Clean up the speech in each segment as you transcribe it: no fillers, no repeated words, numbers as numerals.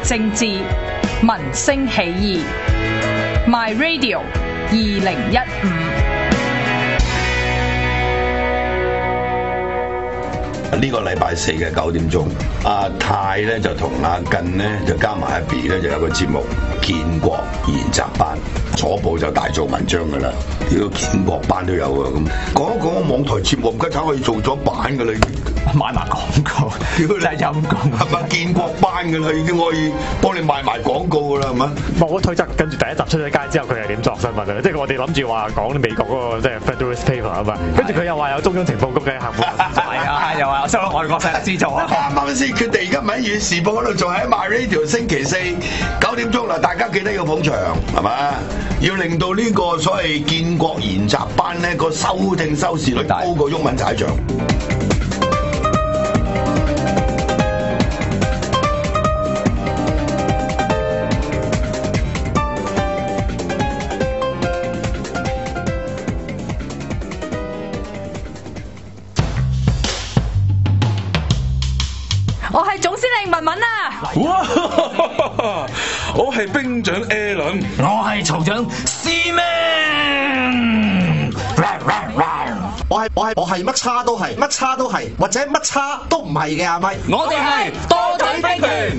政治、民聲起義。My Radio 2015。 呢個禮拜四嘅9點鐘，阿泰咧就同阿近咧就加埋阿 B 咧就有個節目建國研習班，初步就大做文章㗎啦。呢個建國班都有啊，咁講一講個網台節目，唔該炒可以做咗版㗎啦， 買埋廣告，真係陰功， 係咪建國班㗎啦？已經可以幫你賣埋廣告㗎啦，係咪？ 冇推測，跟住第一集出咗街之後，佢係點作新聞啊？即係我哋諗住話講美國嗰個即係 Federalist Paper 啊嘛，跟住佢又話有中央情報局嘅客戶，係啊，又話收咗外國勢力資助啊！ 啱啱先決定，而家唔喺《粵時報》嗰度做，喺 My Radio 星期四9點鐘啦，大家記得要捧場，係嘛？要令到呢個所謂建國研習班咧個收聽收視率高過毓民踩場。 我係總司令文文啊！ 哇！我係兵長 Alan， 我係曹長 Seaman， 我係乜叉都係，乜叉都係，或者乜叉都唔係嘅阿咪。 我哋係多嘴兵團。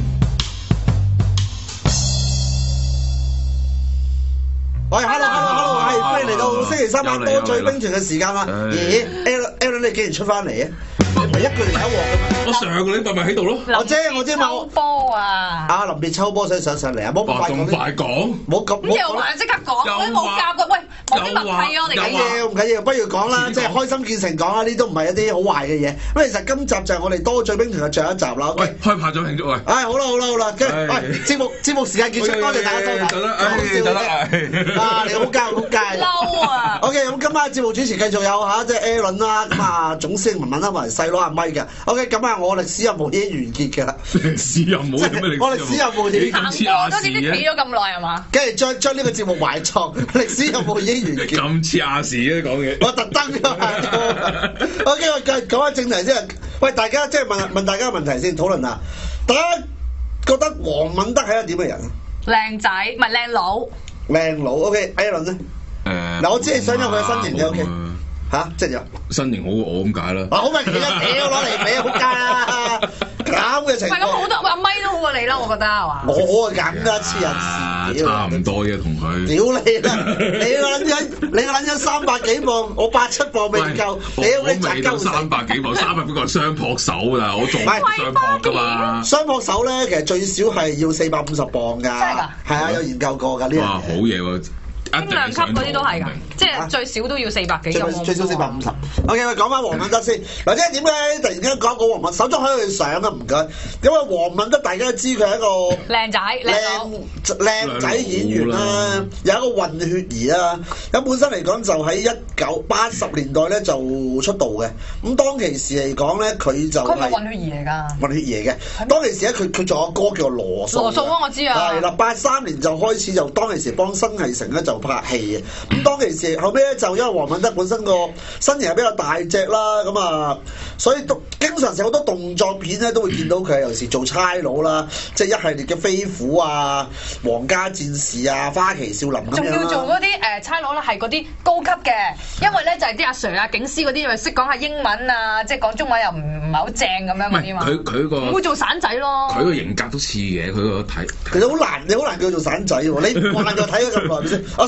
喂 ，hello， 係歡迎嚟到星期三晚多嘴兵團嘅時間啦。咦 ，Alan 你幾時出翻嚟啊？唔係一個嚟一鑊嘅咩？ 我上個禮拜咪喺度咯。 我知嘛。 抽波啊！ 阿林別抽波想上嚟啊！冇咁快講。 咁快講？ 冇咁。 咁又話即刻講，我都冇夾嘅。喂，冇啲默契啊！我哋唔緊要，不如講啦，即係開心見誠講啦，呢都唔係一啲好壞嘅嘢。咁其實今集就係我哋多嘴兵團嘅最後一集啦。 喂，開拍咗慶祝喂！ 好啦，跟住節目時間結束，多謝大家收睇。 得啦， 你好教。 嬲啊 ！OK， 咁今晚節目主持繼續有嚇，即係 Alan 啦，咁啊總司令文文啦，同埋細佬阿咪嘅。OK， 咁啊我歷史任務已經完結㗎啦。 歷史任務有咩歷史？ 我歷史任務已經咁似亞視嘅。企咗咁耐係嘛？ 跟住將呢個節目埋藏，歷史任務已經完結。 咁似亞視嘅講嘢。 我特登㗎。OK， 我講下正題先。喂，大家即係問大家個問題先，討論下。大家覺得黃敏德係一個點嘅人啊？ 靚仔，唔係靚佬。 靚佬 ，OK，Alan 咧？嗱，我知你想有佢嘅身形嘅 OK， 嚇，即係點？ 身形好過我咁解啦。 好明顯啊！屌攞嚟比啊，仆街啦！咁嘅情況。 唔係咁好多，阿咪都好過你啦，我覺得係嘛？ 我係咁啦，黐人線。 差唔多嘅同佢。 屌你啦！你個撚咗300幾磅，我87磅未夠。屌你未到300幾磅，300幾磅雙撲手啦，我仲唔雙撲㗎嘛？ 雙撲手咧，其實最少係要450磅㗎。真係㗎？係啊，有研究過㗎呢樣。 哇，好嘢喎！ 輕量級嗰啲都係㗎，即係最少都要400幾咁。 最少450。OK， 講翻黃敏德先。嗱，即係點解突然間講黃敏德？手中喺佢相啊，唔該。因為黃敏德大家都知佢係一個靚仔演員啦，有一個混血兒啦。咁本身嚟講就喺1980年代咧就出道嘅。咁當其時嚟講咧，佢就係混血兒嚟㗎。混血兒嘅。當其時咧，佢仲有歌叫羅素。羅素啊，我知啊。係啦，83年就開始就當其時幫新藝城咧就拍戲嘅。咁當其時後尾咧就因為黃敏德本身個身形係比較大隻啦，咁啊，所以都經常成好多動作片咧都會見到佢，有時做差佬啦，即係一系列嘅飛虎啊、皇家戰士啊、花旗少林咁樣。仲要做嗰啲差佬啦，係嗰啲高級嘅，因為咧就係啲阿 Sir 啊、警司嗰啲，又識講下英文啊，即係講中文又唔係好正咁樣嗰啲嘛。佢個唔會做散仔咯。佢個型格都似嘅，佢個睇其實好難，你好難叫做散仔喎。你慣咗睇咗咁耐，係咪先？啊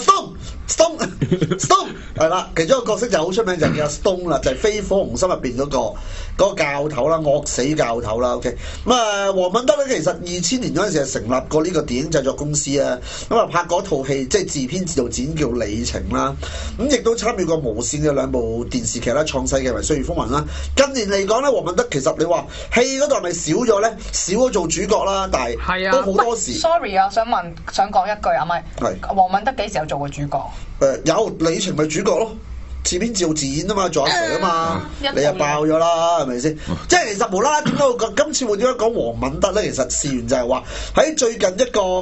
Stone 係啦，其中一個角色就好出名，就叫 Stone 啦，就係《飛火紅心》入邊嗰個教頭啦，惡死教頭啦。OK， 咁啊，黃敏德咧其實2000年嗰陣時係成立過呢個電影製作公司啊，咁啊拍嗰套戲即係自編自導自演叫《里程》啦，咁亦都參與過無線嘅2部電視劇啦，《創世紀》同《歲月風雲》啦。近年嚟講咧，黃敏德其實你話戲嗰度係咪少咗咧？少咗做主角啦，但係都好多時。Sorry 啊，想講一句啊，咪係黃敏德幾時有做過主角？有里程咪主角咯，自編自導自演啊嘛，做阿 Sir 啊嘛，你又爆咗啦，係咪先？即係其實無啦啦點解今次會點解講黃敏德咧？其實事源就係話喺最近一個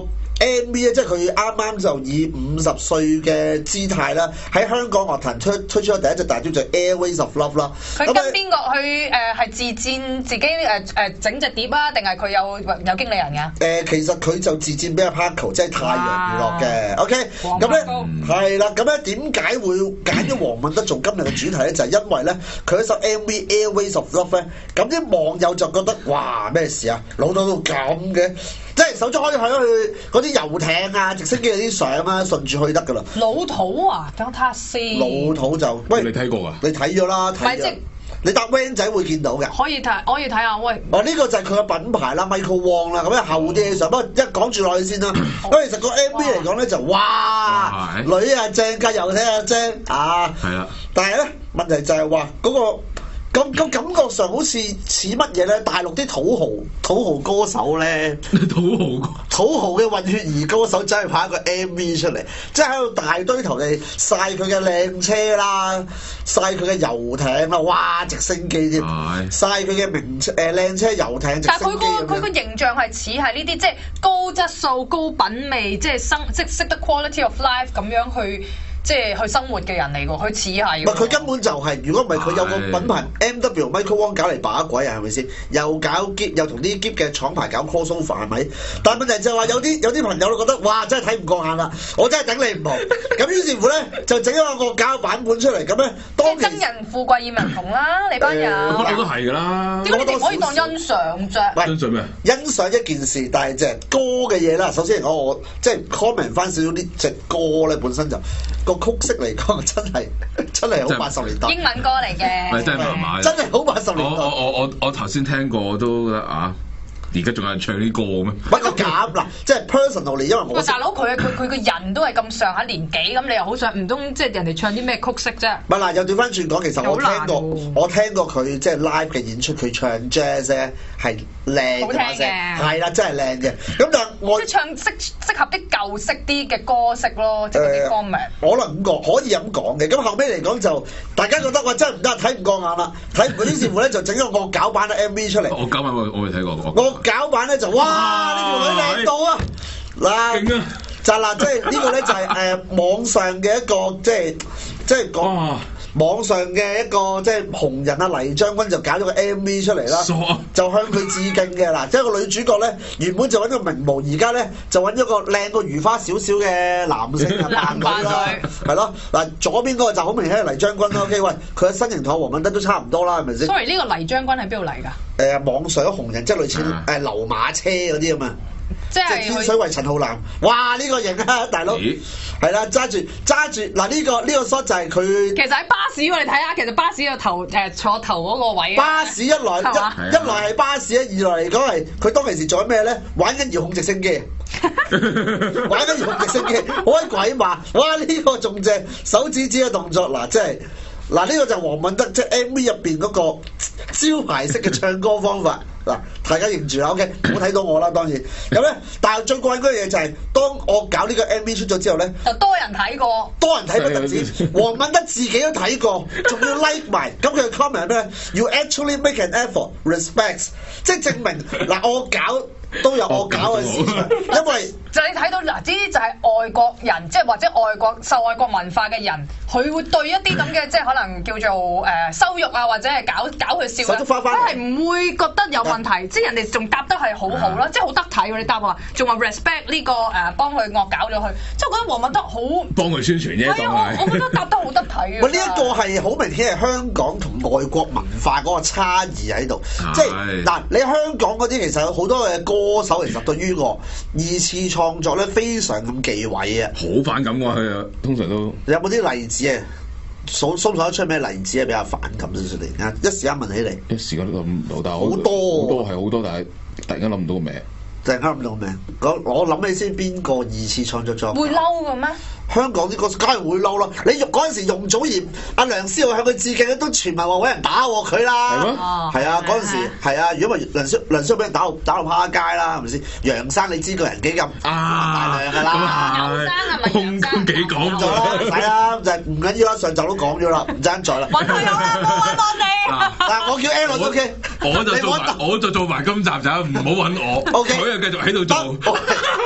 MV 咧，即係佢啱啱就以50歲嘅姿態啦，喺香港樂壇推出咗第一隻大專就係 Airways of Love 啦。 佢跟邊個去係自薦自己整隻碟啊？定係佢有經理人㗎？ 其實佢就自薦俾阿 Paco， 即係太陽娛樂嘅。OK，咁咧係啦，咁咧點解會揀咗黃敏德做今日嘅主題咧？就係因為咧佢一首 MV Airways of Love 咧，咁啲網友就覺得哇咩事啊，老到咁嘅，即係手足可以去嗰啲遊艇啊、直升機嗰啲相啊，順住去得噶啦。 老土啊，等我睇下先。 老土就喂， 你睇過啊？ 你睇咗啦， 唔係即你搭 van 仔會見到嘅。 可以睇下喂。 呢個就係佢嘅品牌啦 ，Michael Wong 啦。咁樣後啲嘅相，不過一講住落去先啦。咁其實個 MV 嚟講咧就哇，女啊正，架遊艇啊正啊。係啊。但係咧問題就係話嗰個。咁感覺上好似似乜嘢咧？大陸啲土豪歌手咧，土豪嘅混血兒歌手真係拍一個 MV 出嚟，即係喺度大堆頭地晒佢嘅靚車啦，晒佢嘅遊艇啦，哇！直升機添，晒佢嘅靚車遊艇直升機。 但係佢個形象係似係呢啲即係高質素、高品味，即係識得 quality of life 咁樣去。即係去生活嘅人嚟㗎，佢似係。唔係佢根本就係、是，如果唔係佢有個品牌 MW Michael Wong 搞嚟把鬼啊，係咪先？又搞篋，又同啲篋嘅廠牌搞 crossover 係咪？但係問題就係話有啲朋友都覺得哇，真係睇唔過眼啦！我真係頂你唔好。咁於是乎咧，就整咗個惡搞版本出嚟，咁咧當真人富貴厭人窮啦，你班人。 我都係㗎啦。 點解你唔可以當欣賞啫？ 欣賞咩？欣賞一件事，但係即係歌嘅嘢啦。首先嚟講，我即係 comment 翻少少呢隻歌咧，本身就。個曲式嚟講真係好80年代英文歌嚟嘅， 唔係真係麻麻， 真係好80年代。 我頭先聽過我都覺得啊，而家仲有人唱呢歌咩？ 不過夾嗱，即係 personally，因為我大佬佢個人都係咁上下年紀，咁你又好想唔通即係人哋唱啲咩曲式啫？ 唔係嗱，又調翻轉講，其實我聽過佢即係 live 嘅演出，佢唱 jazz 咧係靚嘅聲，係啦，真係靚嘅。咁但係我即係唱適合啲舊式啲嘅歌式咯，即係啲歌名。 可能可以咁講嘅。咁後尾嚟講就大家覺得哇真係唔得，睇唔過眼啦，睇唔過，於是乎咧就整咗個惡搞版嘅 MV 出嚟。 惡搞版我未睇過。 惡搞版咧就哇呢條女靚到啊！嗱，就嗱即係呢個咧就係網上嘅一個即係講。網上嘅一個即係紅人啊黎將軍就搞咗個 MV 出嚟啦，就向佢致敬嘅嗱，即係個女主角咧原本就揾個名模，而家咧就揾咗個靚過如花少少嘅男性扮佢啦，係咯嗱，左邊嗰個就好明顯係黎將軍啦。OK， 喂，佢嘅身形同黃敏德都差唔多啦，係咪先 ？Sorry，呢個黎將軍係邊度嚟㗎？ 網上紅人即係類似流馬車嗰啲啊嘛。即係天水圍陳浩南，哇！呢個型啊，大佬，係啦，揸住嗱呢個 shot 就係佢。 其實喺巴士喎，你睇下，其實巴士個頭坐頭嗰個位。 巴士一來係巴士咧，二來嚟講係佢當其時做緊咩咧？玩緊遙控直升機，玩緊遙控直升機，好鬼鬼馬！哇！呢個仲正手指嘅動作嗱，即係嗱呢個就黃敏德即係 MV 入邊嗰個招牌式嘅唱歌方法。嗱，大家認住啦 ，OK， 冇睇到我啦，當然。咁咧，但係最過癮嗰樣嘢就係，當我搞呢個 MV 出咗之後咧， 就多人睇過， 多人睇不特止，黃敏德自己都睇過，仲要 like 埋。咁佢嘅 comment 係咩 ？You actually make an effort, respects， 即係證明嗱，我搞都有我搞嘅市場，因為就你睇到嗱，呢啲就係外國人，即係或者受外國文化嘅人，佢會對一啲咁嘅即係可能叫做羞辱啊，或者係搞佢笑咧，佢係唔會覺得有問題，即係人哋仲答得係好好啦，即係好得體喎！你答話仲話 respect 呢個幫佢惡搞咗佢，即係我覺得黃敏德好幫佢宣傳啫， 係啊，我覺得答得好得體嘅。 喂，呢一個係好明顯係香港同外國文化嗰個差異喺度，即係嗱，你香港嗰啲其實有好多嘅歌手，其實對於個二次創作咧非常咁忌諱啊， 好反感㗎佢啊，通常都有冇啲例子啊？數唔數得出咩例子啊？比較反感少少嚟啊！一時間問起嚟， 一時間都諗唔到，但係好多係好多，但係突然間諗唔到個名。 突然間諗唔到個名，我諗起先邊個二次創作作會嬲嘅咩？ 香港啲歌手梗係會嬲啦！你嗰陣時容祖兒、阿梁思浩向佢致敬都傳聞話揾人打喎佢啦，係咩？係啊，嗰陣時係啊，如果唔係梁思浩俾人打到趴街啦，係咪先？楊生你知個人幾咁大量㗎啦， 楊生係咪？ 空幾講咗啦，唔使啦，就唔緊要啦，上集都講咗啦，唔爭在啦。 揾佢有啦，冇揾我哋。 嗱，我叫 Alan都 OK， 我就做埋今集就唔好揾我。 OK， 佢又繼續喺度做。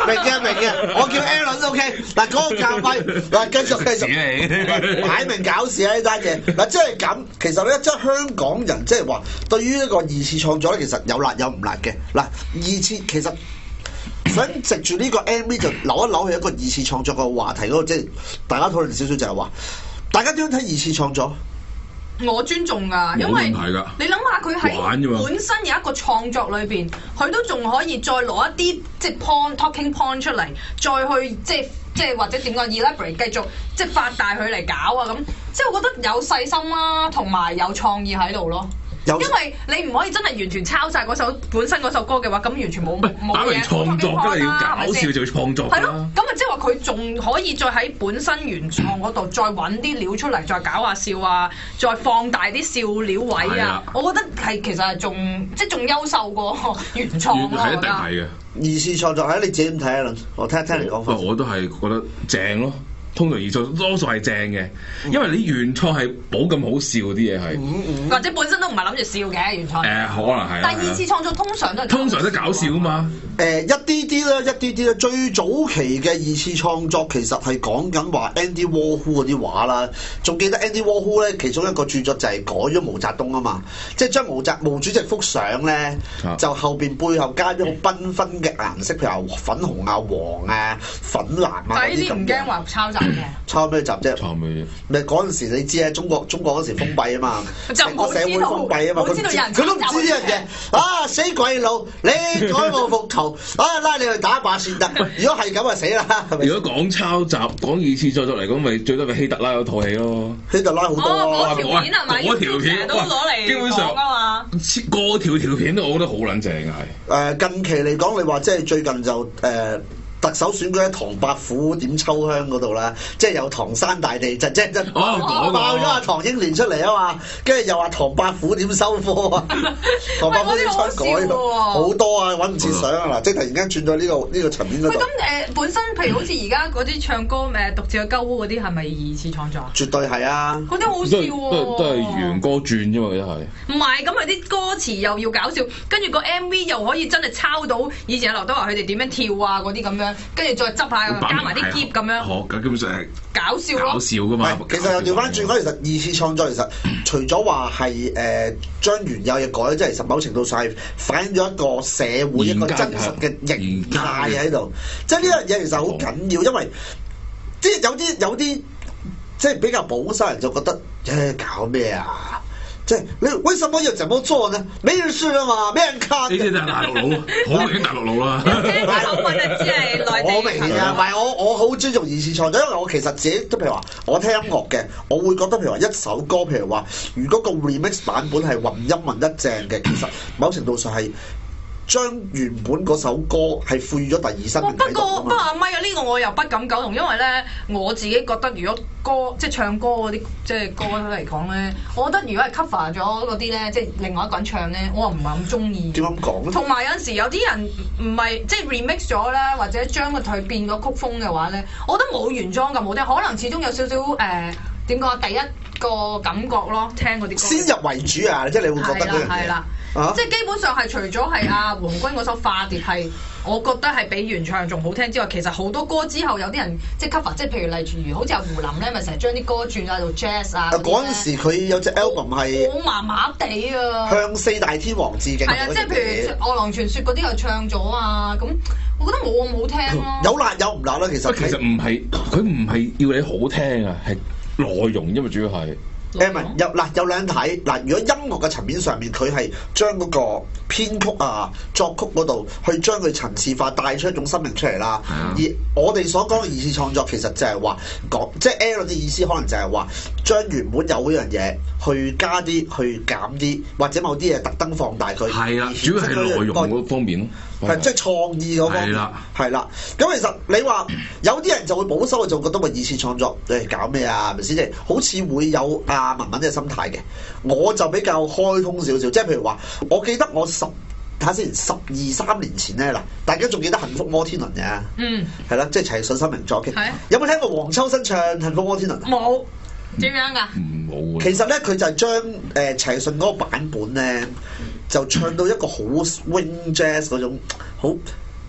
我叫 Alan OK。嗱嗰個價費，嗱繼續，擺明搞事啊呢單嘢。嗱即係咁，其實咧即係香港人即係話對於一個二次創作咧，其實有辣有唔辣嘅。嗱二次其實。想藉住呢個 MV 就扭一扭去一個二次創作嘅話題嗰個，即係大家討論少少就係話，大家點樣睇二次創作？ 我尊重㗎，因為你諗下佢喺本身有一個創作裏邊，佢都仲可以再攞一啲即係 talking point 出嚟，再去即係或者點講 elaborate 繼續即係發大佢嚟搞啊咁，即係我覺得有細心啦，同埋有創意喺度咯。因為你唔可以真係完全抄晒本身嗰首歌嘅話，咁完全冇打明創作梗係要搞笑就要創作係咯，咁啊即係話佢仲可以再喺本身原創嗰度再揾啲料出嚟，再搞下笑啊，再放大啲笑料位啊，我覺得係其實係仲優秀過原創咯。 係一定係嘅。 二次創作係你自己點睇啊？我聽你講翻。 我都係覺得正咯。通常二創多數係正嘅，因為你原創係冇咁好笑啲嘢係， 或者本身都唔係諗住笑嘅原創。 可能係。 但二次創作通常都搞笑啊嘛。 一啲啲啦。最早期嘅二次創作其實係講緊話 Andy Warhol 嗰啲畫啦，仲記得 Andy Warhol 咧其中一個著作就係改咗毛澤東啊嘛，即係將毛主席幅相咧就後邊背後加咗好繽紛嘅顏色，譬如話粉紅啊、黃啊、粉藍啊嗰啲咁。 唔驚話抄襲？ 抄咩集啫？ 抄咩？ 咪嗰陣時你知啊，中國嗰時封閉啊嘛，成個社會封閉啊嘛，佢都唔知呢樣嘢啊！死鬼佬，你改我幅圖啊，拉你去打靶先得。如果係咁啊死啦！ 如果講抄襲、講二次創作嚟講，咪最多咪希特拉嗰套戲咯。 希特拉好多嗰條片係咪？ 嗰條片都攞嚟基本上啊嘛， 個條片都我覺得好撚正嘅係。近期嚟講，你話即係最近就特首選舉喺唐伯虎點秋香嗰度啦，即係有唐山大地震，即係爆咗阿唐英年出嚟啊嘛，跟住又話唐伯虎點收科啊，唐伯虎點篡改好多啊，揾唔切相啊嗱，即係突然間轉咗呢個層面嗰度。 咁本身譬如好似而家嗰啲唱歌獨自去鳩屋嗰啲係咪二次創作啊？ 絕對係啊！ 嗰啲好笑喎， 都係原歌轉啫嘛，都係。 唔係，咁佢啲歌詞又要搞笑，跟住個 MV 又可以真係抄到以前劉德華佢哋點樣跳啊嗰啲咁樣。跟住再執下，加埋啲夾咁樣， 咁基本上係搞笑咯。 搞笑噶嘛。 其實又調翻轉講，其實二次創作其實除咗話係將原有嘢改，即係其實某程度上係反映咗一個社會一個真實嘅形態喺度。即係呢樣嘢其實好緊要，因為即係有啲即係比較保守人就覺得搞咩啊？即係你為什麼要這麼做呢？沒人事啊嘛，沒人看。 呢啲就係大陸佬，好明顯大陸佬啦。 口吻就只係內地。 我明顯啊，唔係我好尊重二次創作，因為我其實自己都譬如話，我聽音樂嘅，我會覺得譬如話一首歌，譬如話如果個 remix 版本係混音混得正嘅，其實某程度上係將原本嗰首歌係賦予咗第二生命喺度啊嘛。 不過阿咪啊，呢個我又不敢苟同，因為咧我自己覺得如果歌即係唱歌嗰啲即係歌嚟講咧，我覺得如果係 cover 咗嗰啲咧，即係另外一個人唱咧，我又唔係咁中意。 點咁講咧？ 同埋有陣時有啲人唔係即係 remix 咗咧，或者將佢變咗曲風嘅話咧，我覺得冇原裝咁好聽，可能始終有少少點講第一個感覺咯，聽嗰啲歌。先入為主啊！即係你會覺得嗰樣嘢。係啦。 即係基本上係除咗係阿黃君嗰首化蝶係，我覺得係比原唱仲好聽之外，其實好多歌之後有啲人即係 cover，即係譬如例如好似阿胡林咧，咪成日將啲歌轉晒做 jazz 啊。嗰陣時佢有隻 album 係好麻麻地啊， 向四大天王致敬。 係啊，即係譬如《餓狼傳說》嗰啲又唱咗啊，咁我覺得冇咁好聽咯。 有辣有唔辣啦，其實。 其實唔係佢唔係要你好聽啊，係內容，因為主要係。 唔係有兩睇嗱，如果音樂嘅層面上面，佢係將嗰個編曲啊、作曲嗰度去將佢層次化，帶出一種生命出嚟啦。而我哋所講嘅二次創作，其實就係話講，即係 L 嘅意思，可能就係話將原本有嗰樣嘢去加啲、去減啲，或者某啲嘢特登放大佢。 係啦，主要係內容嗰方面咯。 係即係創意嗰方面。係啦。咁其實你話有啲人就會保守，就覺得話二次創作搞咩啊？係咪先？即係好似會有文文嘅心態嘅，我就比較開通少少，即係譬如話，我記得我睇下先12-13年前咧嗱，大家仲記得《幸福摩天輪》嘅？係啦，即係陳奕迅新名作嘅。有冇聽過黃秋生唱《幸福摩天輪》？ 冇，點樣㗎？ 冇。 其實咧，佢就係將陳奕迅嗰個版本咧，就唱到一個好 swing jazz 嗰種好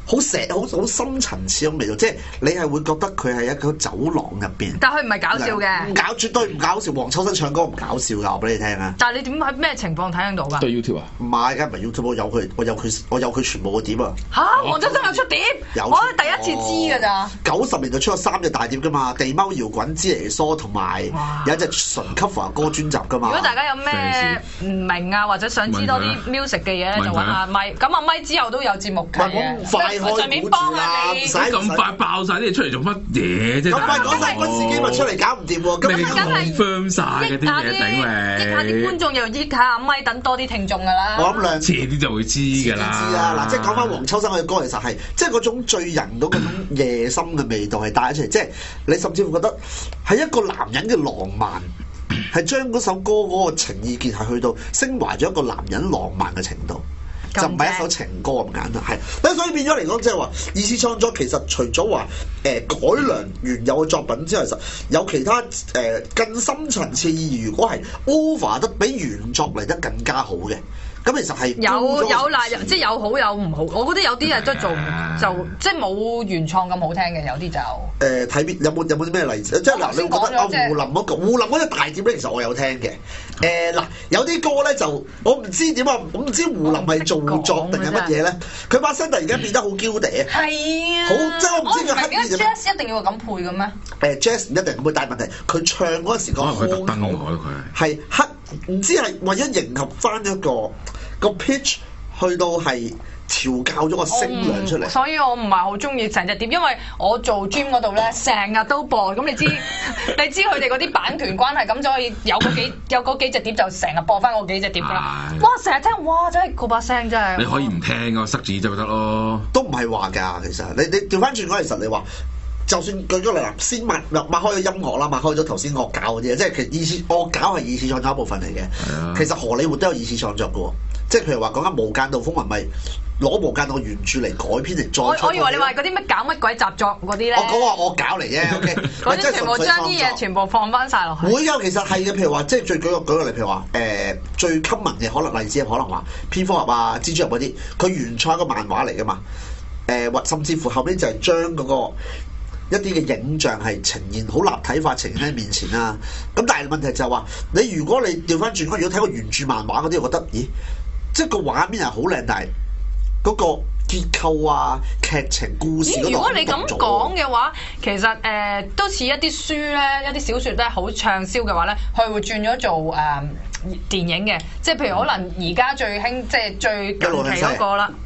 好深層次嘅味道，即係你係會覺得佢係一個走廊入邊。 但佢唔係搞笑嘅， 絕對唔搞笑。黃秋生唱歌唔搞笑㗎，我俾你聽啊！ 但係你點喺咩情況睇得到㗎？ 對 YouTube 啊？ 唔係，梗係唔係 YouTube，我有佢全部嘅碟啊！ 嚇，黃秋生有出碟？我第一次知㗎咋。 90年代出咗3隻大碟㗎嘛，地踎搖滾、支尼梭同埋有一隻純 cover 歌專輯㗎嘛。 如果大家有咩唔明啊，或者想知多啲 music 嘅嘢咧，就揾阿咪。咁阿咪之後都有節目嘅， 快上面幫下你。 唔使咁快爆晒啲嘢出嚟做乜嘢啫？ 咁快講晒軍事機密出嚟搞唔掂喎， 咁梗係 confirm 晒嗰啲嘢頂你， 益下啲觀眾又益下阿咪，等多啲聽眾㗎啦。 我諗兩遲啲就會知㗎啦。 知啦，嗱，即係講翻黃秋生嘅歌，其實係即係嗰種醉人到嗰種夜深嘅味道係帶出嚟，即係你甚至會覺得係一個男人嘅浪漫，係將嗰首歌嗰個情意結係去到升華咗一個男人浪漫嘅程度。就唔係一首情歌咁簡單，係。咁所以變咗嚟講，即係話二次創作其實除咗話改良原有嘅作品之外，其實有其他更深層次意義。如果係 over 得比原作嚟得更加好嘅，咁其實係有嗱，即係有好有唔好。我覺得有啲嘢都做就即係冇原創咁好聽嘅，有啲就睇邊有冇啲咩例子？即係嗱，你覺得胡林嗰隻大碟咧，其實我有聽嘅。嗱，有啲歌咧就我唔知點啊，我唔知胡林係做作定係乜嘢咧？佢把聲突然間變得好嬌嗲啊！係啊，好即係我唔知佢刻意。 Jazz 一定要咁配嘅咩 ？Jazz 唔一定咁配，但係問題佢唱嗰陣時個腔口係唔知係為咗迎合翻一個 pitch 去到係調教咗個聲量出嚟， 所以我唔係好中意成隻碟，因為我做 gym 嗰度咧，成日都播，咁你知佢哋嗰啲版權關係，咁就可以有嗰幾隻碟就成日播翻嗰幾隻碟㗎啦。哇！成日聽，哇！真係嗰把聲真係。 你可以唔聽啊，塞住耳就得咯。 都唔係話㗎，其實你調翻轉嗰陣時，你話。就算舉咗嚟啦，先擘開咗音樂啦，擘開咗頭先惡搞嗰啲，即係其實惡搞係二次創作一部分嚟嘅。其實荷里活都有二次創作嘅喎，即係譬如話講緊《無間道風雲》咪攞《無間道》原著嚟改編嚟再。我以為你話嗰啲咩搞乜鬼習作嗰啲咧？我講話惡搞嚟啫，OK。 嗰啲全部將啲嘢全部放翻晒落去。 會有其實係嘅，譬如話即係舉個例，譬如話最 common 嘅可能例子可能話蝙蝠俠啊、蜘蛛俠嗰啲，佢原創一個漫畫嚟㗎嘛。或甚至乎後邊就係將嗰個。一啲嘅影像係呈現好立體化呈現喺面前啦，咁但係問題就係話，如果你調翻轉，如果睇過原著漫畫嗰啲，我覺得，咦，即係個畫面係好靚，但係嗰個結構啊、劇情故事嗰度， 如果你咁講嘅話，其實都似一啲書咧、一啲小説咧，好暢銷嘅話咧，佢會轉咗做電影嘅，即係譬如可能而家最興，即係最近期嗰個啦，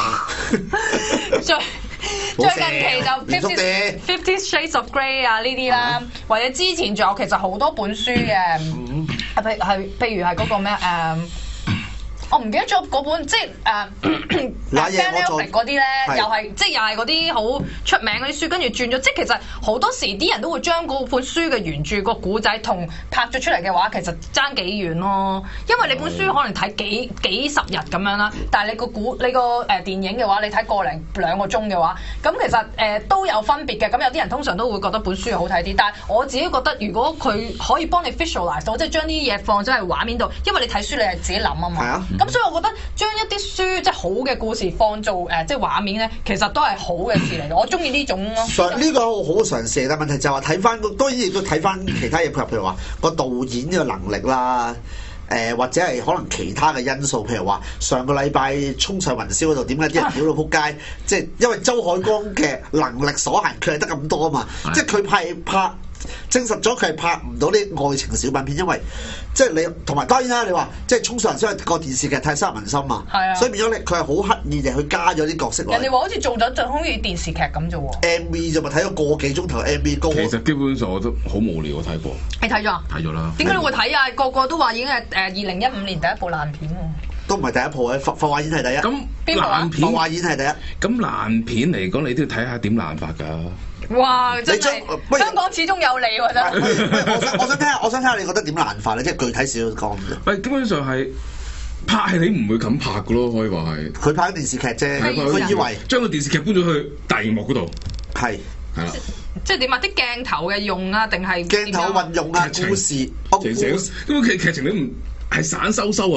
最近期就 Fifty Shades of Grey 啊呢啲啦，或者之前仲有其實好多本書嘅，譬如係嗰個咩我唔記得咗嗰本，即係嗰啲咧，又係即係又係嗰啲好出名嗰啲書，跟住轉咗，即係其實好多時啲人都會將嗰本書嘅原著個古仔同拍咗出嚟嘅話，其實爭幾遠咯。因為你本書可能睇幾十日咁樣啦，但係你個電影嘅話，你睇個零2個鐘嘅話，咁其實都有分別嘅。咁有啲人通常都會覺得本書好睇啲，但係我自己覺得如果佢可以幫你 visualize 到，即係將啲嘢放咗喺畫面度，因為你睇書你係自己諗啊嘛。咁所以我覺得將一啲書即係好嘅故事放做即係畫面咧，其實都係好嘅事嚟嘅。我中意呢種咯。呢個好嘗試，但問題就係話睇翻，當然亦都睇翻其他嘢配合，譬如話個導演嘅能力啦，或者係可能其他嘅因素，譬如話上個禮拜衝上雲霄嗰度，點解啲人屌到撲街？即係因為周海光嘅能力所限，佢係得咁多啊嘛。即係佢拍。證實咗佢係拍唔到啲愛情小品片，因為即係你同埋當然啦，你話即係衝上雲霄個電視劇太深入民心嘛，所以變咗佢係好刻意地去加咗啲角色落嚟。人哋話好似做咗就好似電視劇咁啫喎。MV 就咪睇咗個幾鐘頭 MV 歌。其實基本上我都好無聊，我睇過。 你睇咗啊？ 睇咗啦。點解你會睇啊？個個都話已經係2015年第一部爛片喎。 都唔係第一部嘅，浮華演係第一。 咁爛片， 浮華演係第一。 咁爛片嚟講，你都要睇下點爛法㗎。 哇！真係香港始終有你喎，真係。 我想聽下你覺得點爛法咧？即係具體少少講。 喂，基本上係拍戲你唔會咁拍㗎咯，可以話係。佢拍緊電視劇啫，佢以為將個電視劇搬咗去大熒幕嗰度。 係啦。 即係點啊？啲鏡頭嘅用啊，定係鏡頭運用啊，故事。 咁劇情都唔係散收啊！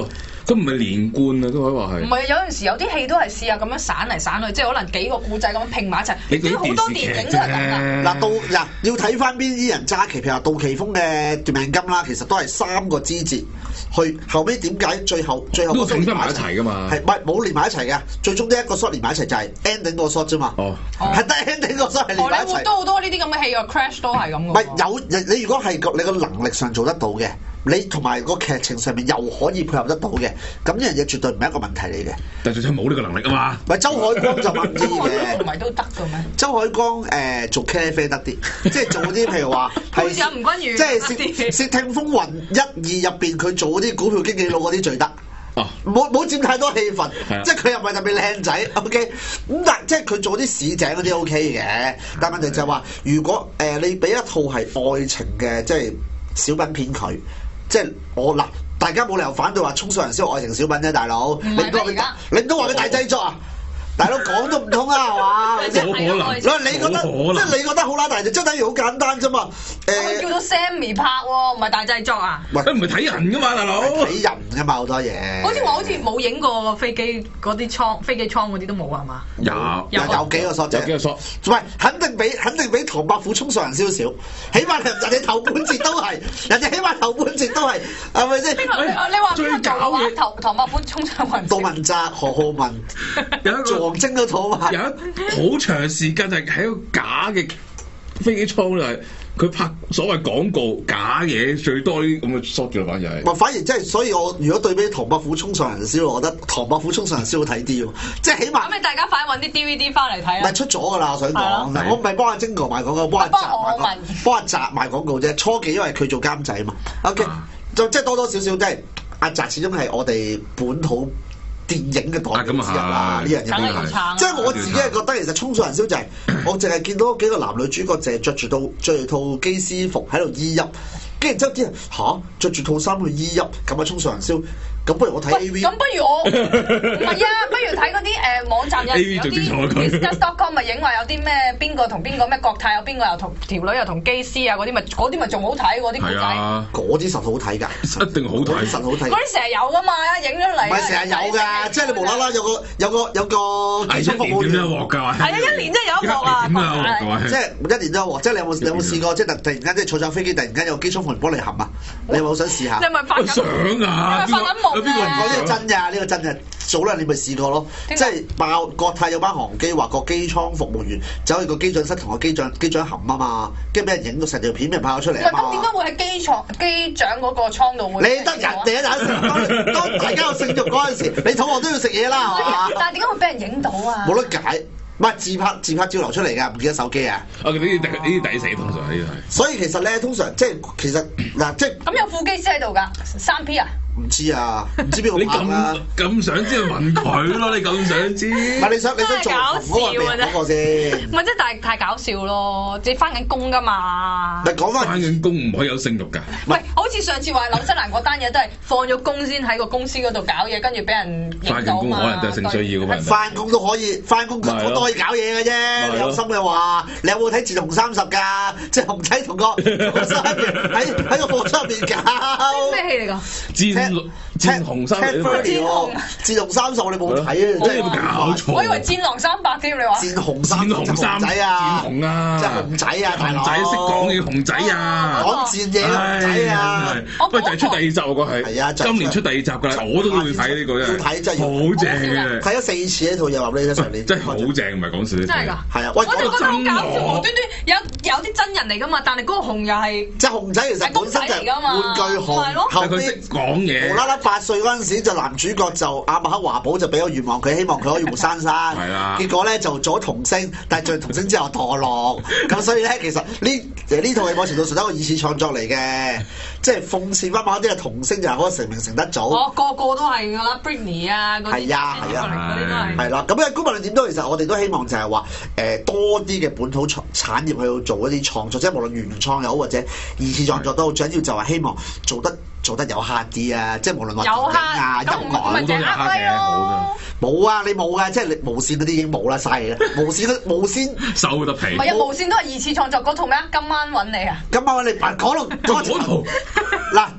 都唔係連貫啊，都可以話係。 唔係，有陣時有啲戲都係試下咁樣散嚟散去，即係可能幾個故仔咁樣拼埋一齊。 你好多電影都係咁㗎。 嗱要睇翻邊啲人揸旗，譬如話杜琪峰嘅奪命金啦，其實都係3個枝節，去後尾點解最後都整翻埋一齊㗎嘛？ 係唔冇連埋一齊嘅？最終呢一個 shot 連埋一齊就係 ending 個 shot 啫嘛。係得 ending 個 shot 係連埋一齊。 都好多呢啲咁嘅戲啊 ，Crash 都係咁㗎。 唔係有你如果係你個能力上做得到嘅，你同埋個劇情上面又可以配合得到嘅，咁呢樣嘢絕對唔係一個問題嚟嘅。 但係最冇呢個能力啊嘛。 唔係周海光就問啲嘅， 唔係都得嘅咩？ 周海光做茄喱啡得啲，即係做啲譬如話係好似吳君如即係竊聽風雲1、2入邊佢做嗰啲股票經紀佬嗰啲最得。冇佔太多戲份，即係佢又唔係特別靚仔 ，OK， 咁但即係佢做啲市井嗰啲 OK 嘅，但問題就係話，如果你俾一套係愛情嘅即係小品片佢，即係大家冇理由反對話《衝上雲霄》愛情小品啫，大佬，你都話佢大製作啊？大佬講都唔通啊，係嘛？ 冇可能。 你覺得即係你覺得好啦，大隻，即係等於好簡單啫嘛。 佢叫到 Sammy 拍喎，唔係大製作啊？ 佢唔係睇人噶嘛，大佬。 睇人噶嘛，好多嘢。 好似冇影過飛機嗰啲艙，飛機艙嗰啲都冇啊，係嘛？ 有幾個 shot 啫。 有幾個 shot。 喂，肯定比唐伯虎衝上雲霄少，起碼人哋頭半節都係，人哋起碼頭半節都係，係咪先？ 你話邊個做嘅話唐伯虎衝上雲霄？ 杜汶澤、何浩文有一個。 精嗰套嘛， 有一好長時間就係喺個假嘅飛機艙就係佢拍所謂廣告假嘢最多啲咁嘅 shot 嘅，反而係。 反而即係，所以我如果對比唐伯虎衝上雲霄，我覺得唐伯虎衝上雲霄好睇啲喎，即係起碼。 咁你大家快揾啲 DVD 翻嚟睇啊！ 唔係出咗㗎啦，我想講，我唔係幫阿晶哥賣廣告，幫阿澤賣廣告啫。初期因為佢做監製啊嘛 ，OK，就即係多多少少即係阿澤始終係我哋本土電影嘅代表之一啦，呢樣嘢。即係我自己係覺得其實衝上雲霄就係我淨係見到幾個男女主角淨係着住套機師服喺度衣泣，跟住之後啲人着住套衫去衣泣，咁啊衝上雲霄。咁不如我睇 AV。咁不如我唔係啊，不如睇嗰啲網站有啲 discuss.com 咪影話有啲咩邊個同邊個咩國泰有邊個又同條女又同機師啊嗰啲咪仲好睇嗰啲古仔。 嗰啲實好睇㗎， 一定好睇。 實好睇。 嗰啲成日有㗎嘛，影咗嚟。 唔係成日有㗎，即係你無啦啦有個機艙服務員。 一年一鑊㗎。 係啊，一年真係有一鑊啊！ 即係一年都有鑊，即係你有冇試過即係突然間即係坐上飛機突然間有機艙服務員幫你含啊？你有冇想試下？ 你咪發緊相啊！ 你咪發緊夢。 呢個真㗎，呢個真㗎。早兩年咪試過咯，即係爆國泰有班航機話個機艙服務員走去個機長室同個機長含啊嘛，跟住俾人影到成條片，俾人拍咗出嚟啊嘛。 咁點解會喺機長嗰個艙度會？ 你得人哋啊！當大家有性慾嗰陣時，你肚餓都要食嘢啦，係嘛？ 但係點解會俾人影到啊？ 冇得解，唔係自拍照流出嚟㗎，唔記得手機啊！ 呢啲抵死通常呢啲係。 所以其實咧，通常即係其實嗱，即係咁有副機師喺度㗎，3P 啊？ 唔知啊，唔知邊個拍啦。 你咁想知問佢咯？你咁想知？ 唔係你想做嗰個先？ 唔係真係太搞笑咯！你翻緊工㗎嘛？ 咪講翻翻緊工唔可以有性慾㗎。 唔係，好似上次話紐西蘭嗰單嘢都係放咗工先喺個公司嗰度搞嘢，跟住俾人翻緊工可能都係性需要㗎嘛。 翻工都可以，翻工都可以搞嘢嘅啫。你有心嘅話，你有冇睇《戰紅30》㗎？即係紅仔同個喺個貨倉入邊搞。 咩戲嚟㗎？ 戰紅30， 戰紅30我哋冇睇啊！ 真係冇搞錯。 我以為戰狼300添，你話？ 戰紅3仔啊！ 戰紅啊！ 即係紅仔啊！ 紅仔識講嘢，紅仔啊！ 講戰嘢紅仔啊！ 喂，就係出第2集喎，個係。係啊！今年出第2集㗎啦，我都會睇呢個真係。 要睇真係好正嘅。 睇咗4次呢套嘢，話俾你聽上年。 真係好正，唔係講笑。 真係㗎。 係啊！ 我就覺得好搞笑，無端端有啲真人嚟㗎嘛，但係嗰個紅又係。 即係紅仔其實本身就係玩具紅，後佢識講嘢。 無啦啦8歲嗰陣時就男主角就阿麥克華寶就俾個願望佢，希望佢可以活生生。 係啊。 結果咧就做咗童星，但係做完童星之後墮落。咁所以咧其實呢套戲某程度上係一個二次創作嚟嘅，即係諷刺翻某啲嘅童星就係可以成名成得早。 個個都係㗎啦 ，Britney 啊嗰啲。係啊係啊。嗰啲都係。係啦，咁嘅無論點都，其實我哋都希望就係話多啲嘅本土產業去做一啲創作，即係無論原創又好或者二次創作都好，最緊要就係希望做得有客啲啊！即係無論話電影啊、音樂好多有客嘅，好冇啊！你冇啊！即係你無線嗰啲已經冇啦，嘥氣啦！無線收得皮。 唔係啊，無線都係二次創作嗰套咩啊？今晚揾你啊！ 今晚揾你講到嗰套嗱，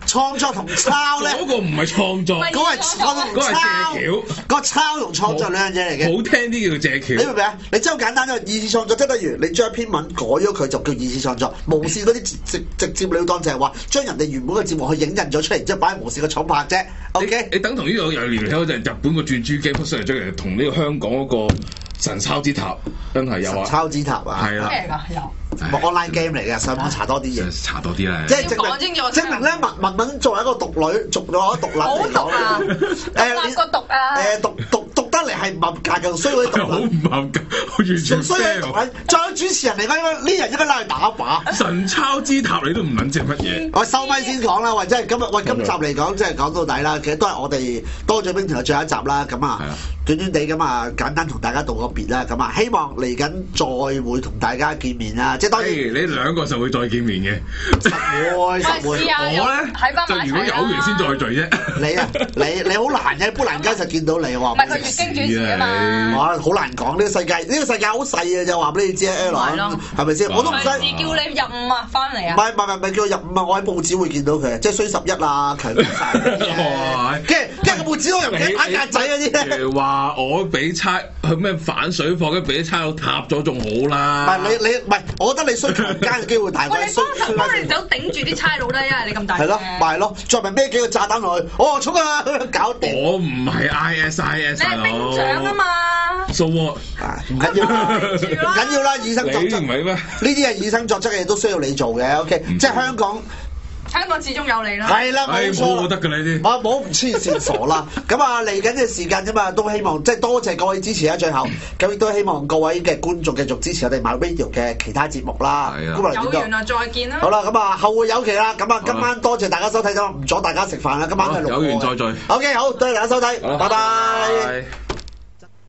創作同抄咧， 嗰個唔係創作， 嗰個係創作同抄，個抄同創作兩樣嘢嚟嘅。 好聽啲叫借橋。 你明唔明啊？你真係好簡單，因為二次創作即係等於你將一篇文改咗佢就叫二次創作。無線嗰啲直接了當就係話將人哋原本嘅節目去影印咗出嚟，之後擺喺無線嘅廠拍啫。OK， 你等同呢個有聯繫，就係日本個轉珠機 post 出嚟，同呢個香港嗰個神抄之塔真係有啊！ 神抄之塔啊， 係啦， 咩嚟㗎？有。 online game 嚟嘅，上網查多啲嘢， 查多啲啦。 即係證明咧，文作為一個獨女，獨立嚟講， 個讀啊， 讀得嚟係唔合格嘅，所以啲好唔合格，完全 fail。 再有主持人嚟講，呢人應該拉去打靶。 神抄之塔你都唔撚知係乜嘢？ 我收咪先講啦，或者係今集嚟講，即係講到底啦。其實都係我哋多嘴兵團嘅最後一集啦。咁啊，短短地咁啊，簡單同大家道個別啦。咁啊，希望嚟緊再會同大家見面啦。即係當然， 你兩個就會再見面嘅。 實會。 我咧就如果有緣先再聚啫。 你好難嘅，砵蘭街就見到你喎。 唔係佢月經主持啊嘛。 哇，好難講呢個世界，好細嘅就話俾你知啊 Aaron 係咪先？我都唔使。 叫你入伍啊，翻嚟啊。 唔係叫入伍啊！我喺報紙會見到佢，即係衰11啊，強姦晒嘅。跟住個報紙都又唔記得打格仔嗰啲咧。 話我俾差去咩反水貨，跟住俾差佬塌咗仲好啦。 唔係，我覺得你衰強姦嘅機會大過你衰。 幫你手頂住啲差佬啦，因為你咁大。 係咯，咪係咯，再咪孭幾個炸彈落去，衝啊，搞掂。 我唔係 ISIS 你係兵長啊嘛。 So what？ 唔緊要啦，以身作則。 你唔係咩？ 呢啲係以身作則嘅嘢都需要你做嘅。OK，即係香港始終有你啦。 係啦，冇錯。 冇得㗎呢啲。 我冇唔黐線傻啦。咁啊，嚟緊嘅時間啫嘛，都希望即係多謝各位支持啦。最後咁亦都希望各位嘅觀眾繼續支持我哋 MyRadio 嘅其他節目啦。 係啊。 有緣啊，再見啦。 好啦，咁啊，後會有期啦。咁啊，今晚多謝大家收睇，唔阻大家食飯啦。今晚係6個。 有緣再聚。 OK，好，多謝大家收睇，拜拜。